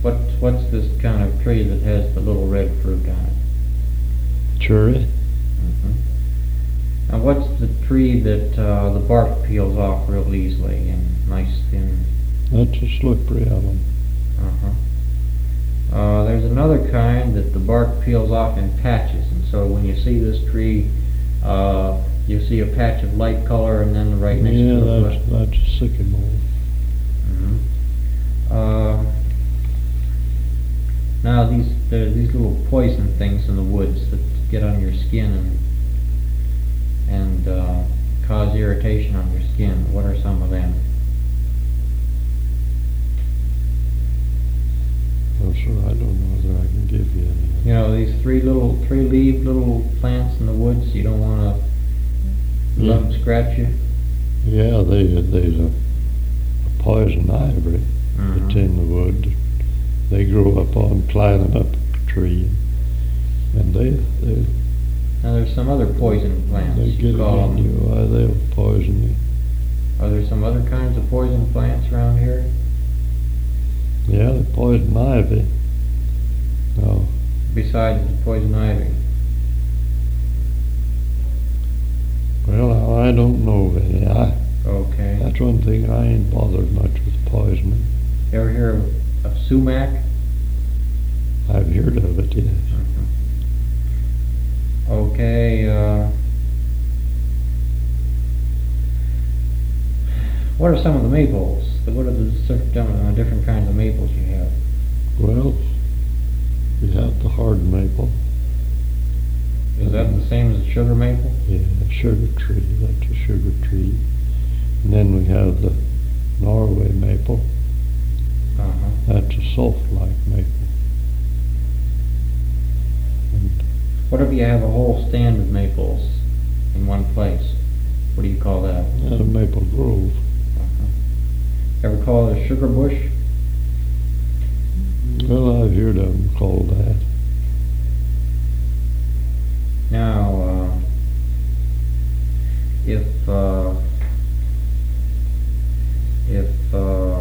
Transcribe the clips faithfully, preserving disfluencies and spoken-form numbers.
What, what's this kind of tree that has the little red fruit on it? Cherry. Mm-hmm. Now what's the tree that uh, the bark peels off real easily and nice thin? That's a slippery elm. Uh-huh. Uh, there's another kind that the bark peels off in patches, and so when you see this tree, uh, you see a patch of light color, and then right next yeah, to it. Yeah, that's, that's a sycamore. Mm-hmm. Uh, now these there are these little poison things in the woods that get on your skin and and uh, cause irritation on your skin. What are some of them? Oh, sure, I don't know whether I can give you any. You know, these three little, three-leaved little plants in the woods, you don't want to yeah. let them scratch you? Yeah, they, there's a, a poison ivy mm-hmm. that's in the wood. They grow up on climbing up a tree, and they, they now there's some other poison plants. They get it in you, why they'll poison you. Are there some other kinds of poison plants around here? Yeah, the poison ivy. No. Besides the poison ivy? Well, I don't know of any. I, okay. That's one thing I ain't bothered much with poisoning. You ever hear of, of sumac? I've heard of it, yes. Mm-hmm. Okay, uh, what are some of the maples? What are the different, different kinds of maples you have? Well, we have the hard maple. Is that the same as the sugar maple? Yeah, sugar tree, that's a sugar tree. And then we have the Norway maple. Uh-huh. That's a sulphur-like maple. And what if you have a whole stand of maples in one place? What do you call that? That's a maple grove. Uh-huh. Ever call it a sugar bush? Well, I've heard of them called that. Now, uh, if uh, if uh,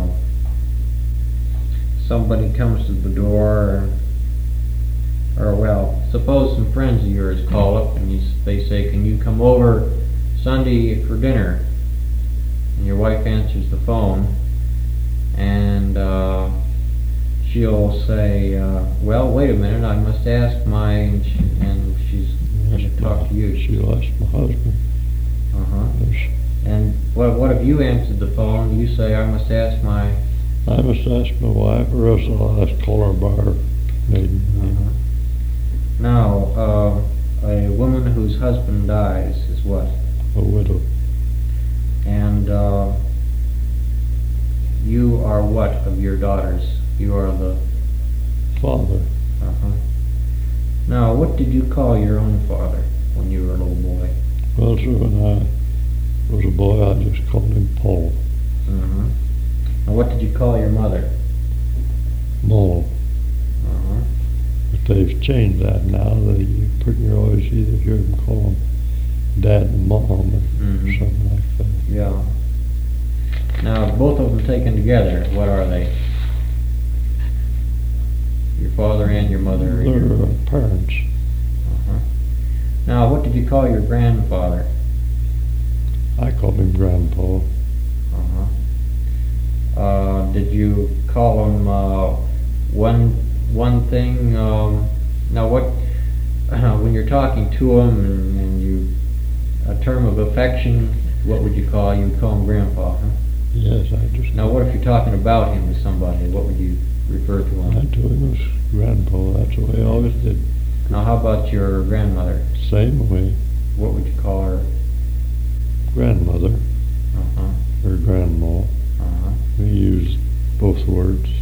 somebody comes to the door, or, or well, suppose some friends of yours call up and you, they say, "Can you come over Sunday for dinner?" And your wife answers the phone, and uh, she'll say, uh, "Well, wait a minute, I must ask my," and, she, and she's going to talk to you. She'll ask my husband. Uh-huh. And what, what if you answered the phone, you say, "I must ask my..." I must ask my wife, or else I'll ask caller by her maiden name. Uh-huh. Now, uh, a woman whose husband dies is what? A widow. And uh, you are what of your daughters? You are the... father. Uh-huh. Now, what did you call your own father when you were a little boy? Well, sir, when I was a boy, I just called him Paul. Uh-huh. And what did you call your mother? Moll. Uh-huh. But they've changed that now. That you pretty always either hear them call them Dad and Mom or mm-hmm. something like that. Yeah. Now, both of them taken together, what are they? Your father and your mother? They're your... uh, parents. Uh-huh. Now, what did you call your grandfather? I called him Grandpa. Uh-huh. Uh, did you call him uh, one one thing? Um, now, what uh, when you're talking to him and, and you a term of affection, what would you call? You would call him Grandpa, huh? Yes, I just. Now, what if you're talking about him to somebody? What would you refer to him? I told him it was Grandpa. That's the way I always did. Now, how about your grandmother? Same way. What would you call her? Grandmother. Uh-huh. Or grandma. Uh-huh. We use both words.